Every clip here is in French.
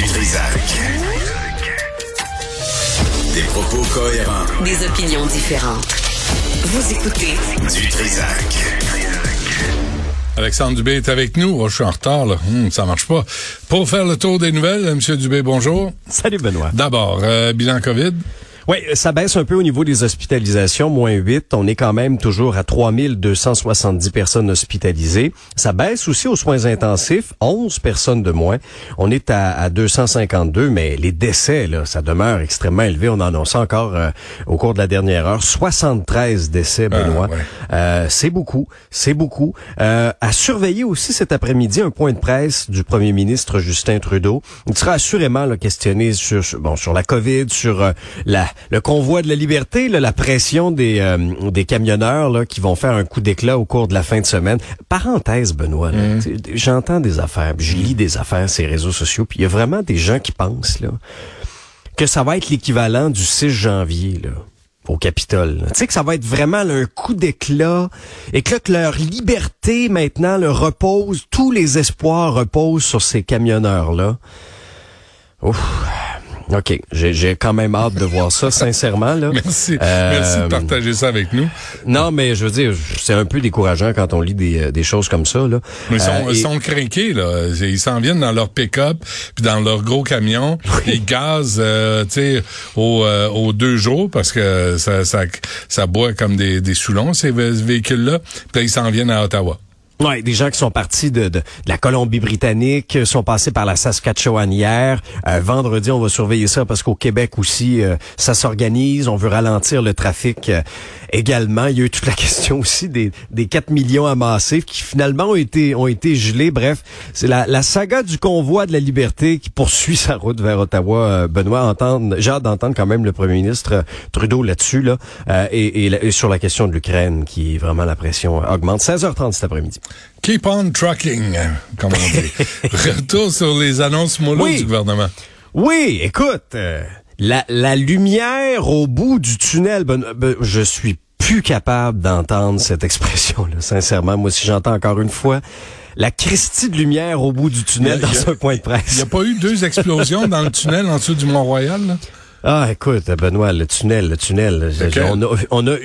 Trizac. Des propos cohérents. Des opinions différentes. Vous écoutez Du Trizac. Alexandre Dubé est avec nous. Oh, je suis en retard, là. Ça marche pas. Pour faire le tour des nouvelles, M. Dubé, bonjour. Salut, Benoît. D'abord, bilan COVID. Oui, ça baisse un peu au niveau des hospitalisations, moins 8. On est quand même toujours à 3270 personnes hospitalisées. Ça baisse aussi aux soins intensifs, 11 personnes de moins. On est à 252, mais les décès, là, ça demeure extrêmement élevé. On en annonce encore au cours de la dernière heure 73 décès, Benoît. C'est beaucoup. À surveiller aussi cet après-midi un point de presse du premier ministre Justin Trudeau. Il sera assurément là, questionné sur la COVID, sur le convoi de la liberté, là, la pression des camionneurs là, qui vont faire un coup d'éclat au cours de la fin de semaine. Parenthèse, Benoît, là, j'entends des affaires, je lis des affaires sur les réseaux sociaux, puis il y a vraiment des gens qui pensent là, que ça va être l'équivalent du 6 janvier, là, au Capitole. Tu sais que ça va être vraiment là, un coup d'éclat et que leur liberté maintenant repose, tous les espoirs reposent sur ces camionneurs-là. Ouf. OK. J'ai quand même hâte de voir ça, sincèrement, là. Merci. Merci de partager ça avec nous. Non, mais je veux dire, c'est un peu décourageant quand on lit des choses comme ça, là. Mais ils sont craqués, là. Ils s'en viennent dans leur pick-up, puis dans leur gros camion. Ils gazent, tu sais, aux 2 jours, parce que ça boit comme des Soulons, ces véhicules-là. Puis ils s'en viennent à Ottawa. Ouais, des gens qui sont partis de la Colombie-Britannique, sont passés par la Saskatchewan hier. Vendredi, on va surveiller ça parce qu'au Québec aussi, ça s'organise. On veut ralentir le trafic également. Il y a eu toute la question aussi des 4 millions amassés qui finalement ont été gelés. Bref, c'est la saga du convoi de la liberté qui poursuit sa route vers Ottawa. Benoît, j'ai hâte d'entendre quand même le premier ministre Trudeau là-dessus, là, et sur la question de l'Ukraine, qui est vraiment la pression augmente. 16h30 cet après-midi. Keep on trucking, comme on dit. Retour sur les annonces mollo du gouvernement. Oui, écoute, la lumière au bout du tunnel, je suis plus capable d'entendre cette expression-là, sincèrement. Moi, si j'entends encore une fois la Christie de lumière au bout du tunnel dans un point de presse. Il n'y a pas eu 2 explosions dans le tunnel en dessous du Mont-Royal, là? Ah, écoute, Benoît, le tunnel. On a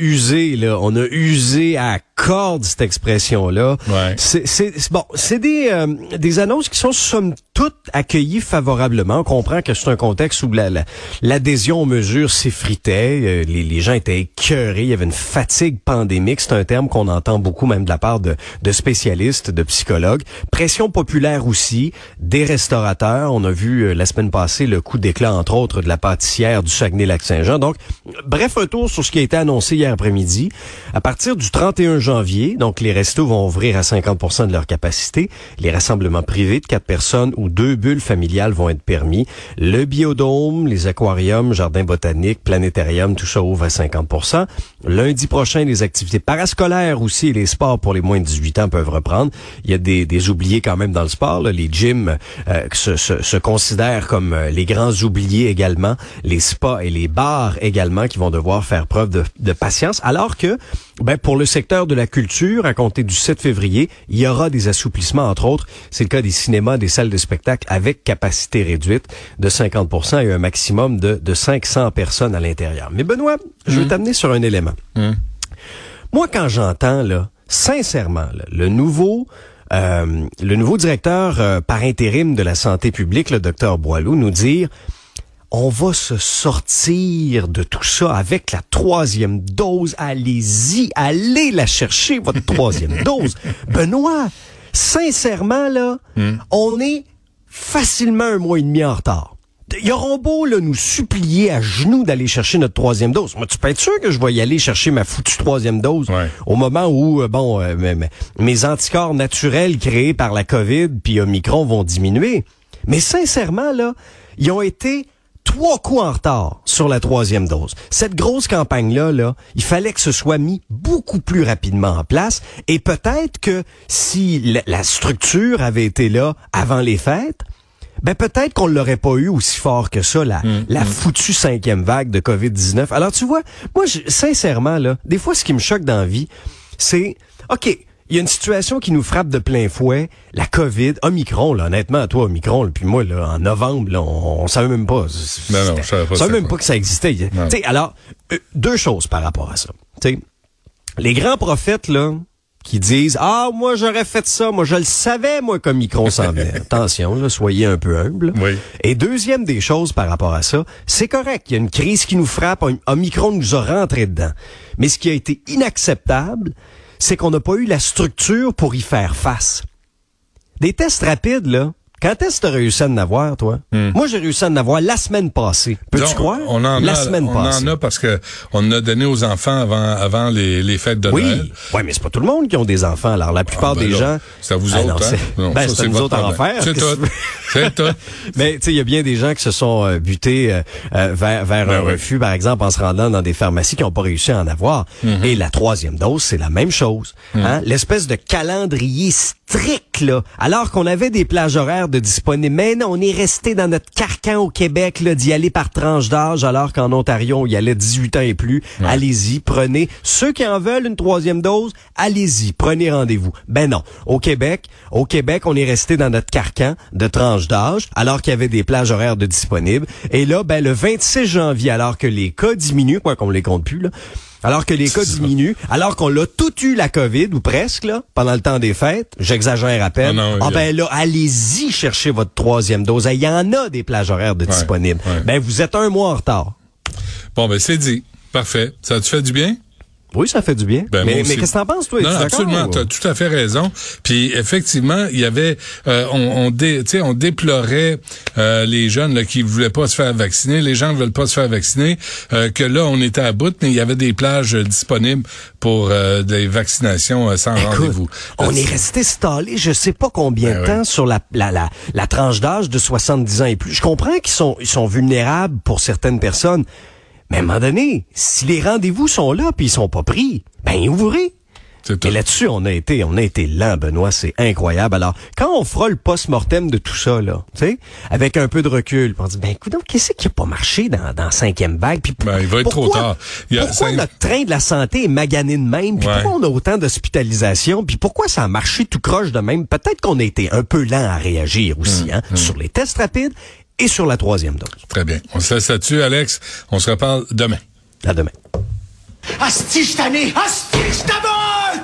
usé à corde cette expression-là. Ouais. C'est des annonces qui sont somme toute accueillies favorablement. On comprend que c'est un contexte où l'adhésion aux mesures s'effritait. Les gens étaient écœurés. Il y avait une fatigue pandémique. C'est un terme qu'on entend beaucoup, même de la part de spécialistes, de psychologues. Pression populaire aussi, des restaurateurs. On a vu la semaine passée le coup d'éclat, entre autres, de la pâtissière du Saguenay-Lac-Saint-Jean. Donc, bref, un tour sur ce qui a été annoncé hier après-midi. À partir du 31 janvier, donc les restos vont ouvrir à 50% de leur capacité. Les rassemblements privés de 4 personnes ou 2 bulles familiales vont être permis. Le biodôme, les aquariums, jardins botaniques, planétariums, tout ça ouvre à 50%. Lundi prochain, les activités parascolaires aussi et les sports pour les moins de 18 ans peuvent reprendre. Il y a des oubliés quand même dans le sport, là. Les gyms se considèrent comme les grands oubliés également. Les spas et les bars également qui vont devoir faire preuve de patience, alors que pour le secteur de la culture, à compter du 7 février, il y aura des assouplissements, entre autres. C'est le cas des cinémas, des salles de spectacle avec capacité réduite de 50% et un maximum de 500 personnes à l'intérieur. Mais Benoît, je veux t'amener sur un élément. Moi, quand j'entends, là, sincèrement, là, le nouveau directeur par intérim de la santé publique, le Dr Boileau, nous dire: on va se sortir de tout ça avec la 3e dose. Allez-y, allez la chercher, votre 3e dose. Benoît, sincèrement, là, on est facilement 1 mois et demi en retard. Ils auront beau là, nous supplier à genoux d'aller chercher notre 3e dose. Moi, tu peux être sûr que je vais y aller chercher ma foutue 3e dose au moment où mes anticorps naturels créés par la COVID puis Omicron vont diminuer. Mais sincèrement, là, ils ont été 3 coups en retard sur la 3e dose. Cette grosse campagne-là, il fallait que ce soit mis beaucoup plus rapidement en place. Et peut-être que si la structure avait été là avant les fêtes, peut-être qu'on l'aurait pas eu aussi fort que ça, la foutue 5e vague de COVID-19. Alors tu vois, moi, sincèrement, là, des fois, ce qui me choque dans la vie, c'est, OK, il y a une situation qui nous frappe de plein fouet, la COVID, Omicron, là, honnêtement, toi, Omicron, puis moi, là, en novembre, là, on savait même pas. Non, je savais pas. On savait même pas que ça existait. Tu sais, alors, deux choses par rapport à ça. Tu sais, les grands prophètes, là, qui disent, moi, j'aurais fait ça, moi, je le savais, moi, qu'Omicron s'en venait. Attention, là, soyez un peu humble. Oui. Et deuxième des choses par rapport à ça, c'est correct, il y a une crise qui nous frappe, Omicron nous a rentré dedans. Mais ce qui a été inacceptable, c'est qu'on n'a pas eu la structure pour y faire face. Des tests rapides, là, quand est-ce que tu as réussi à en avoir, toi? Moi, j'ai réussi à en avoir la semaine passée. Peux-tu croire? On en a parce que on en a donné aux enfants avant les fêtes de Noël. Oui, mais c'est pas tout le monde qui ont des enfants. Alors, la plupart des gens... C'est à vous autres, non, c'est à nous autres à en faire. C'est tout. C'est tout. Mais, tu sais, il y a bien des gens qui se sont butés vers un refus, par exemple, en se rendant dans des pharmacies qui n'ont pas réussi à en avoir. Et la troisième dose, c'est la même chose. Hein? L'espèce de calendrier strict, là, alors qu'on avait des plages horaires de disponibles. Mais non, on est resté dans notre carcan au Québec, là, d'y aller par tranche d'âge, alors qu'en Ontario, on y allait 18 ans et plus. Ouais. Allez-y, prenez. Ceux qui en veulent une troisième dose, allez-y, prenez rendez-vous. Ben non. Au Québec, on est resté dans notre carcan de tranche d'âge, alors qu'il y avait des plages horaires de disponibles. Et là, ben, le 26 janvier, alors que les cas diminuent, quoi qu'on les compte plus, là, alors que les cas diminuent, alors qu'on l'a tout eu la COVID, ou presque, là, pendant le temps des fêtes, j'exagère à peine. Ben là, allez-y chercher votre troisième dose. Il y en a des plages horaires de disponibles. Ouais. Ben, vous êtes un mois en retard. Bon, ben, c'est dit. Parfait. Ça te fait du bien? Oui, ça fait du bien. Ben, mais qu'est-ce que t'en penses, toi? Non, absolument. T'as tout à fait raison. Puis, effectivement, il y avait, on déplorait les jeunes là, qui voulaient pas se faire vacciner. Les gens ne veulent pas se faire vacciner. Que là, on était à bout, mais il y avait des plages disponibles pour des vaccinations sans rendez-vous. On est resté stallé, je sais pas combien de temps sur la tranche d'âge de 70 ans et plus. Je comprends qu'ils sont vulnérables pour certaines personnes. Mais à un moment donné, si les rendez-vous sont là puis ils sont pas pris, ben ouvrez. Et là-dessus, on a été lent, Benoît, c'est incroyable. Alors, quand on fera le post-mortem de tout ça, là, tu sais, avec un peu de recul, on dit, ben écoute, qu'est-ce qui a pas marché dans la cinquième vague? Puis il va être trop tard. Pourquoi notre train de la santé est magané de même? Puis pourquoi on a autant d'hospitalisations? Puis pourquoi ça a marché tout croche de même? Peut-être qu'on a été un peu lent à réagir aussi, sur les tests rapides et sur la troisième dose. Très bien. On se laisse là-dessus, Alex. On se reparle demain. À demain. Asti, je t'en ai! Asti, je t'abonne!